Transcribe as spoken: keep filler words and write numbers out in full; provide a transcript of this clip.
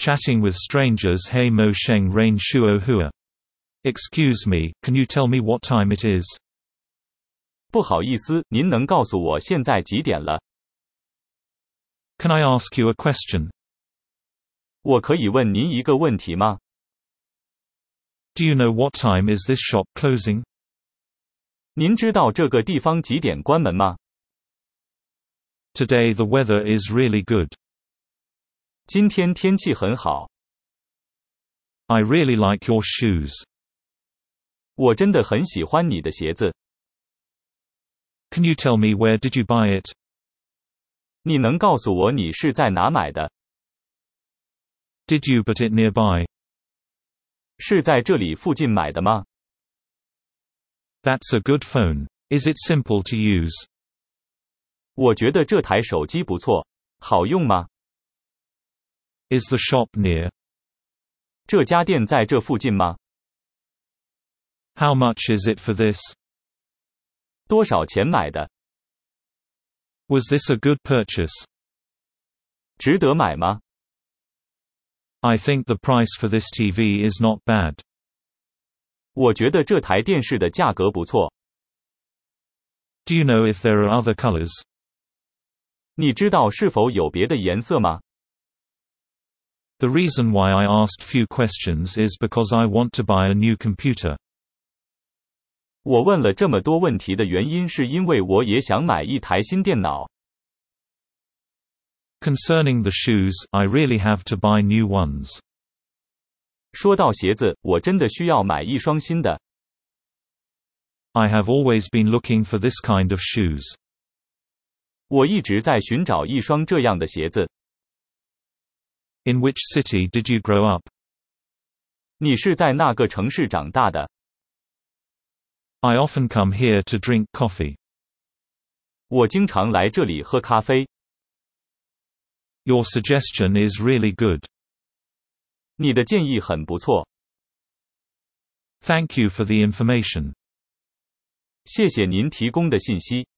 Chatting with strangers. Hey mo sheng rain shuo hua. Excuse me, can you tell me what time it is? 不好意思，您能告诉我现在几点了？ Can I ask you a question? 我可以问您一个问题吗？ Do you know what time is this shop closing? 您知道这个地方几点关门吗？ Today the weather is really good. 今天天气很好。 I really like your shoes. 我真的很喜欢你的鞋子。 Can you tell me where did you buy it? 你能告诉我你是在哪买的？ Did you put it nearby? 是在这里附近买的吗？ That's a good phone. Is it simple to use? 我觉得这台手机不错，好用吗？ Is the shop near? 这家店在这附近吗？ How much is it for this? 多少钱买的？ Was this a good purchase? 值得买吗？ I think the price for this T V is not bad. 我觉得这台电视的价格不错。 Do you know if there are other colors? 你知道是否有别的颜色吗？ The reason why I asked few questions is because I want to buy a new computer. 我问了这么多问题的原因是因为我也想买一台新电脑。 Concerning the shoes, I really have to buy new ones. 说到鞋子，我真的需要买一双新的。 I have always been looking for this kind of shoes. 我一直在寻找一双这样的鞋子。 In which city did you grow up? 你是在那个城市长大的？ I often come here to drink coffee. 我经常来这里喝咖啡。 Your suggestion is really good. 你的建议很不错。 Thank you for the information. 谢谢您提供的信息。